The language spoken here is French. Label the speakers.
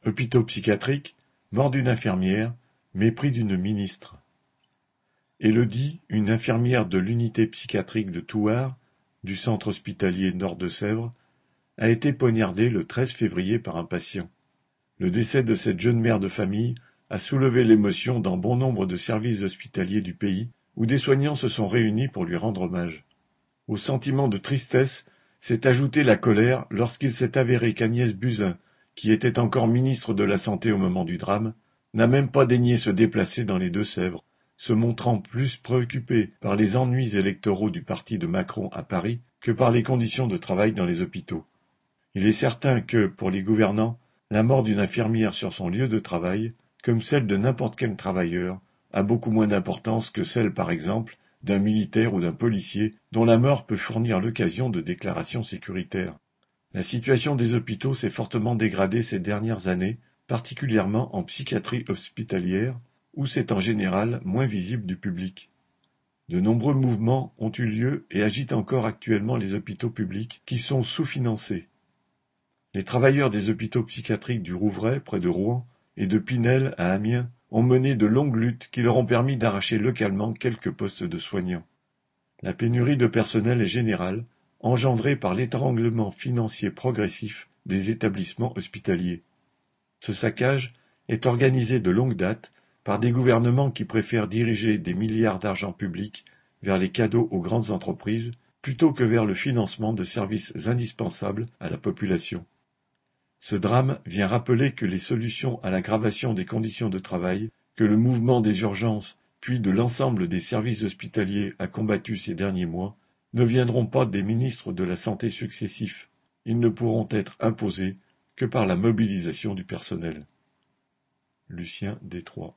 Speaker 1: Hôpitaux psychiatriques, mort d'une infirmière, mépris d'une ministre. Élodie, une infirmière de l'unité psychiatrique de Thouars, du centre hospitalier Nord-de-Sèvres, a été poignardée le 13 février par un patient. Le décès de cette jeune mère de famille a soulevé l'émotion dans bon nombre de services hospitaliers du pays, où des soignants se sont réunis pour lui rendre hommage. Au sentiment de tristesse s'est ajoutée la colère lorsqu'il s'est avéré qu'Agnès Buzyn, qui était encore ministre de la Santé au moment du drame, n'a même pas daigné se déplacer dans les Deux-Sèvres, se montrant plus préoccupée par les ennuis électoraux du parti de Macron à Paris que par les conditions de travail dans les hôpitaux. Il est certain que, pour les gouvernants, la mort d'une infirmière sur son lieu de travail, comme celle de n'importe quel travailleur, a beaucoup moins d'importance que celle, par exemple, d'un militaire ou d'un policier dont la mort peut fournir l'occasion de déclarations sécuritaires. La situation des hôpitaux s'est fortement dégradée ces dernières années, particulièrement en psychiatrie hospitalière, où c'est en général moins visible du public. De nombreux mouvements ont eu lieu et agitent encore actuellement les hôpitaux publics qui sont sous-financés. Les travailleurs des hôpitaux psychiatriques du Rouvray, près de Rouen, et de Pinel, à Amiens, ont mené de longues luttes qui leur ont permis d'arracher localement quelques postes de soignants. La pénurie de personnel est générale, engendrée par l'étranglement financier progressif des établissements hospitaliers. Ce saccage est organisé de longue date par des gouvernements qui préfèrent diriger des milliards d'argent public vers les cadeaux aux grandes entreprises plutôt que vers le financement de services indispensables à la population. Ce drame vient rappeler que les solutions à l'aggravation des conditions de travail que le mouvement des urgences puis de l'ensemble des services hospitaliers a combattu ces derniers mois ne viendront pas des ministres de la Santé successifs. Ils ne pourront être imposés que par la mobilisation du personnel. Lucien Détroit.